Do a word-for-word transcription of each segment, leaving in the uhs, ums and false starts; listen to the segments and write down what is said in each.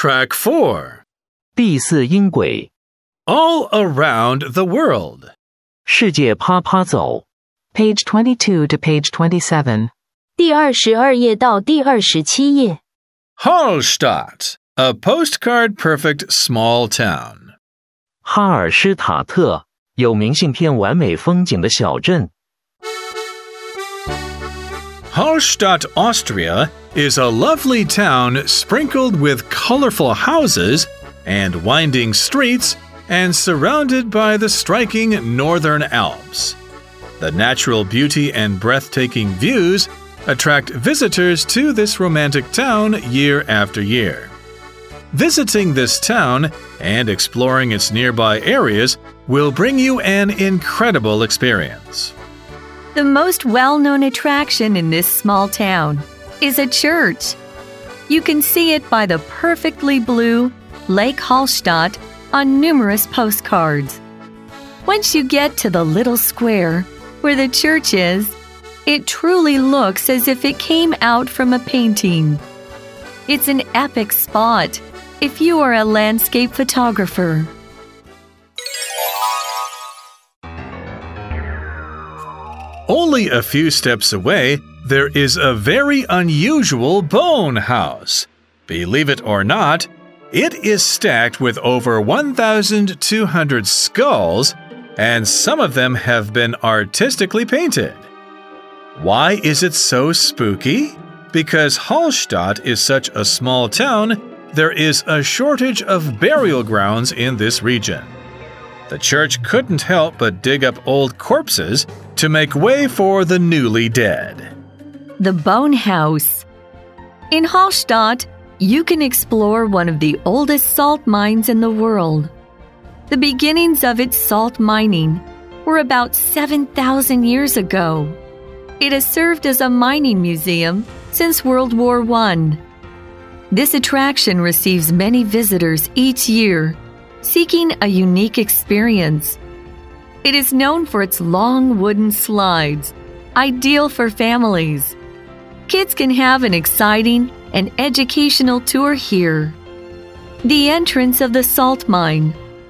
Track four. 第四音轨 All around the world. 世界啪啪走 Page twenty-two to page twenty-seven. 第二十二页到第二十七页。 Hallstatt, a postcard-perfect small town. 哈尔施塔特有明信片完美风景的小镇。 Hallstatt, Austria, is a lovely town sprinkled with colorful houses and winding streets and surrounded by the striking Northern Alps. The natural beauty and breathtaking views attract visitors to this romantic town year after year. Visiting this town and exploring its nearby areas will bring you an incredible experience. The most well-known attraction in this small town is a church. You can see it by the perfectly blue Lake Hallstatt on numerous postcards. Once you get to the little square where the church is, it truly looks as if it came out from a painting. It's an epic spot if you are a landscape photographer. Only a few steps away, there is a very unusual bone house. Believe it or not, it is stacked with over one thousand two hundred skulls, and some of them have been artistically painted. Why is it so spooky? Because Hallstatt is such a small town, there is a shortage of burial grounds in this region. The church couldn't help but dig up old corpses to make way for the newly dead. The Bone House. In Hallstatt, you can explore one of the oldest salt mines in the world. The beginnings of its salt mining were about seven thousand years ago. It has served as a mining museum since World War One. This attraction receives many visitors each year, seeking a unique experience. It is known for its long wooden slides, ideal for families. Kids can have an exciting and educational tour here. The entrance of the salt mine.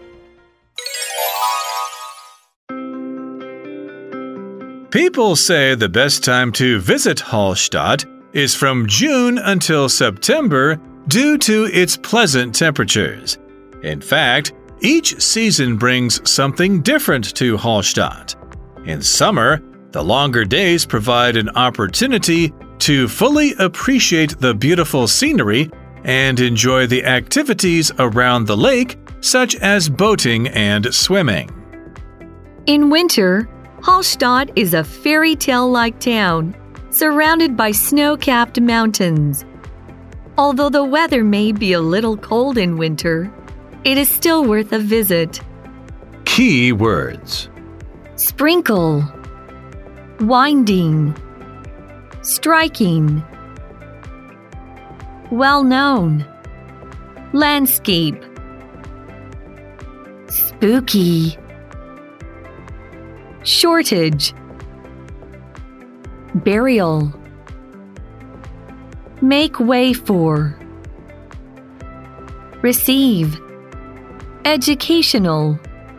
People say the best time to visit Hallstatt is from June until September due to its pleasant temperatures. In fact, each season brings something different to Hallstatt. In summer, the longer days provide an opportunity to fully appreciate the beautiful scenery and enjoy the activities around the lake, such as boating and swimming. In winter, Hallstatt is a fairy tale-like town, surrounded by snow-capped mountains. Although the weather may be a little cold in winter, it is still worth a visit. Key words: Sprinkle, winding, striking, well-known, landscape, spooky, shortage, burial, make way for, receive, educational,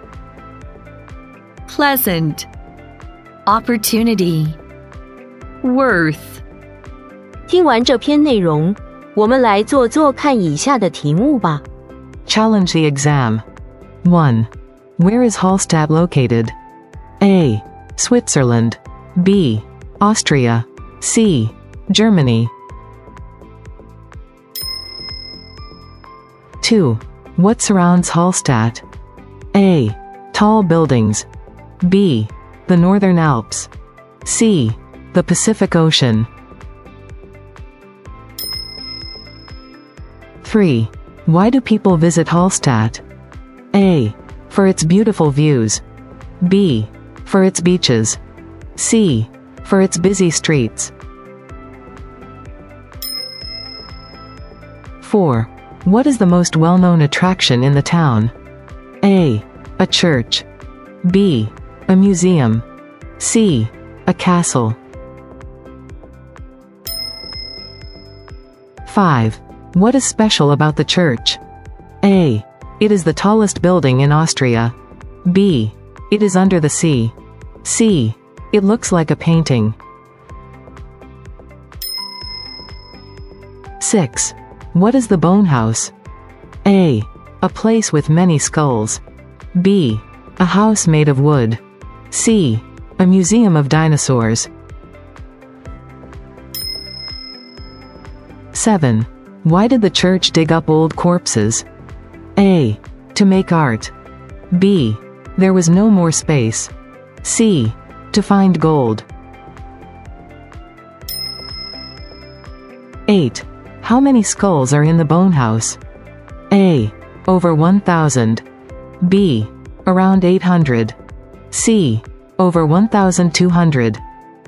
pleasant, opportunity, worth. 听完这篇内容，我们来做做看以下的题目吧。 Challenge the exam. one. Where is Hallstatt located? A. Switzerland. B. Austria. C. Germany. two. What surrounds Hallstatt? A. Tall buildings. B. The Northern Alps. C. The Pacific Ocean. three. Why do people visit Hallstatt? A. For its beautiful views. B. For its beaches. C. For its busy streets. four. What is the most well-known attraction in the town? A. A church. B. A museum. C. A castle. five. What is special about the church? A. It is the tallest building in Austria. B. It is under the sea. C. It looks like a painting. six. What is the bone house? A. A place with many skulls. B. A house made of wood. C. A museum of dinosaurs. seven. Why did the church dig up old corpses? A. To make art. B. There was no more space. C. To find gold. eight. How many skulls are in the bone house? A. Over one thousand. B. Around eight hundred. C. Over one thousand two hundred.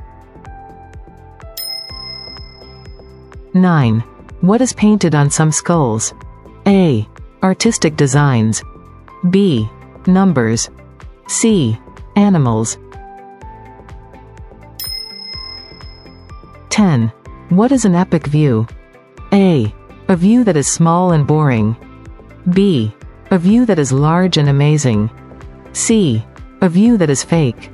nine. What is painted on some skulls? A. Artistic designs. B. Numbers. C. Animals. ten. What is an epic view? A. A view that is small and boring. B. A view that is large and amazing. C. A view that is fake.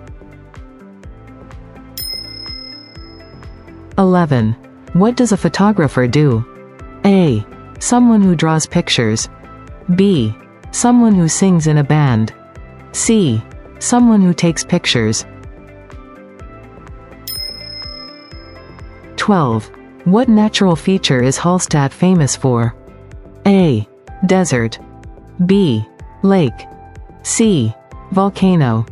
eleven. What does a photographer do? A. Someone who draws pictures. B. Someone who sings in a band. C. Someone who takes pictures. twelve. What natural feature is Hallstatt famous for? A. Desert. B. Lake. C. Volcano.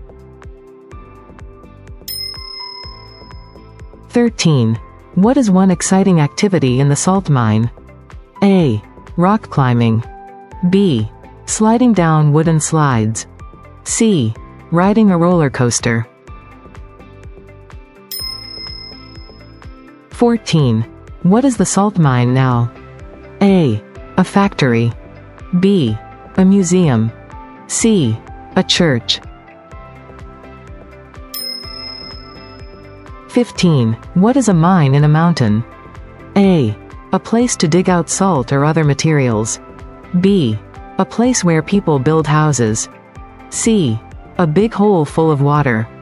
thirteen. What is one exciting activity in the salt mine? A. Rock climbing. B. Sliding down wooden slides. C. Riding a roller coaster. fourteen. What is the salt mine now? A. A factory. B. A museum. C. A church. fifteen. What is a mine in a mountain? A. A place to dig out salt or other materials. B. A place where people build houses. C. A big hole full of water.